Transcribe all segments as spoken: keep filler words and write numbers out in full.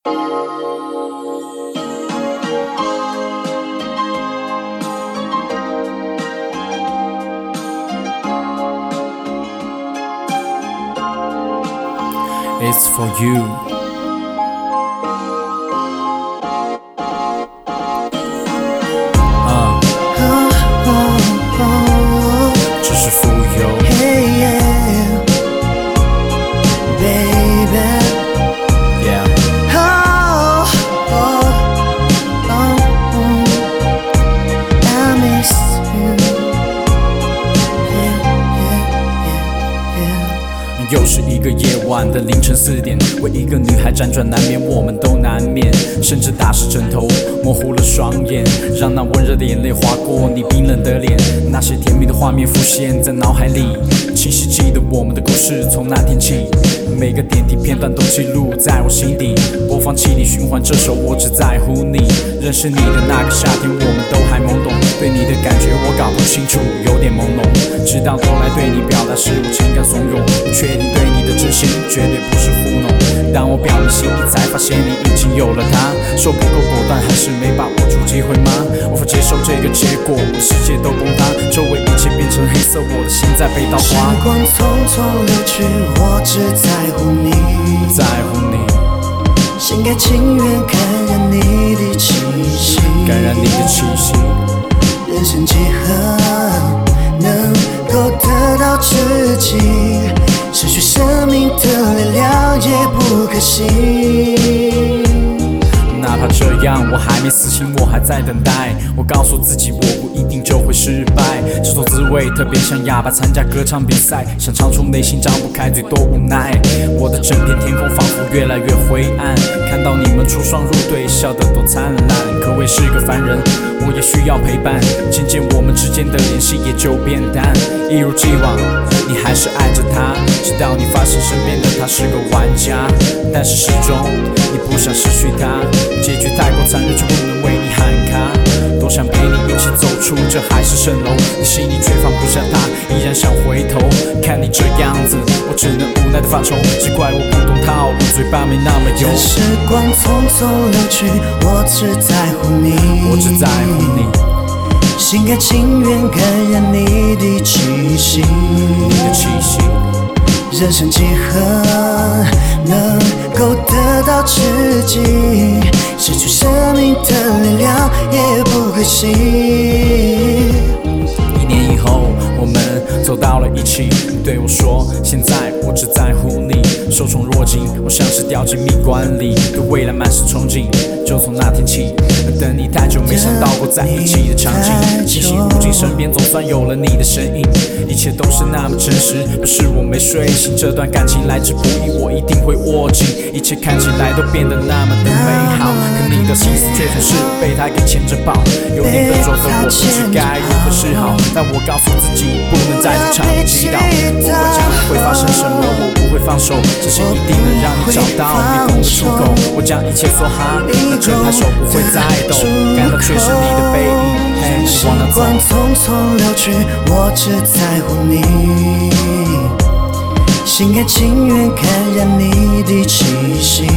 It's for you. 啊，这是富有。 Hey yeah, baby. Yeah. Oh, oh, oh, oh. I miss you. Yeah, yeah, yeah, yeah. 又是一个夜晚的凌晨四点，为一个女孩辗转难眠，我们都难免，甚至打湿枕头，模糊了双眼，让那温热的眼泪划过你冰冷的脸，那些甜蜜的画面浮现在脑海里，清晰记得我们的故事，从那天起，每个点滴片段都记录在我心底，播放器里循环这首我只在乎你。认识你的那个夏天，我们都还懵懂，对你的感觉我搞不清楚，有点朦胧，直到后来对你表达时，我情感怂恿，不确定对你的真心绝对不是糊弄。当我表明心意，才发现你已经有了他，说不够果断，还是没把握住机会吗？无法接受这个结果，我的世界都崩塌，周围一切变成黑色，我的心在被刀时划。 光匆匆流去，我只在乎你， 在乎你， 心甘情愿感染你的气息， 感染你的气息。 人生几何能够得到知己，失去生命的力量也不可惜。 哪怕这样，我还没死心，我还在等待。我告诉自己，我不一定就会失败。这种滋味特别像哑巴参加歌唱比赛，想唱出内心张不开嘴，多无奈。我的整片天空仿佛越来越灰暗，看到你们出双入对，笑得多灿烂，可谓是个凡人，我也需要陪伴。渐渐我们之间的联系也就变淡，一如既往，你还是爱着他，直到你发现身边的他是个玩家，但是始终你不想失去他。结局太过残忍，却不能为你喊卡。多想陪你一起走出这海市蜃楼，你心里却放不下他，依然想回头。看你这样子，我只能无奈的发愁。只怪我不懂套路，嘴巴没那么油。 时光匆匆流去，我只在乎你， 我只在乎你， 心甘情愿感染你的气息， 你的气息。 人生几何能够得到知己，失去生命的力量也不可惜。 一年以后，我们走到了一起，你对我说，现在我只在乎你。受宠若惊，我像是掉进蜜罐里，对未来满是憧憬。就从那天起，等你太久，没想到过在一起的场景，清晰如今身边总算有了你的身影，一切都是那么真实，不是我没睡醒，这段感情来之不易，我一定会握紧，一切看起来都变得那么的美好，可你的心思却总是被他给牵着跑，有点笨拙的我不知该如何是好，但我告诉自己不能在这场祈祷，不管将来会发生什么，我不会放手，这些一定能让你找到你懂的出口，我将一切说哈，那这拍手不会再抖，感到却是你的背影，嘿，我往哪走？ 时光匆匆流去，我只在乎你，心甘情愿感染你的气息。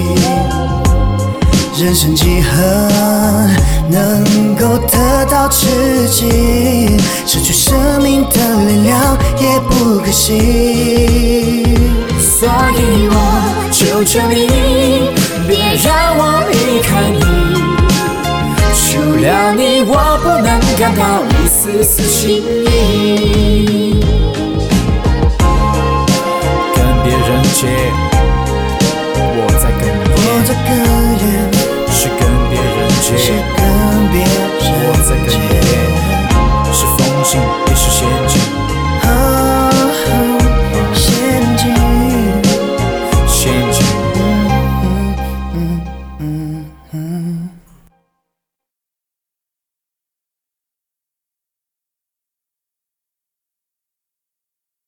人生几何能够得到知己，失去生命的力量也不可惜。 所以我求求你，别让我离开你，除了你，我不能感到一丝丝心意。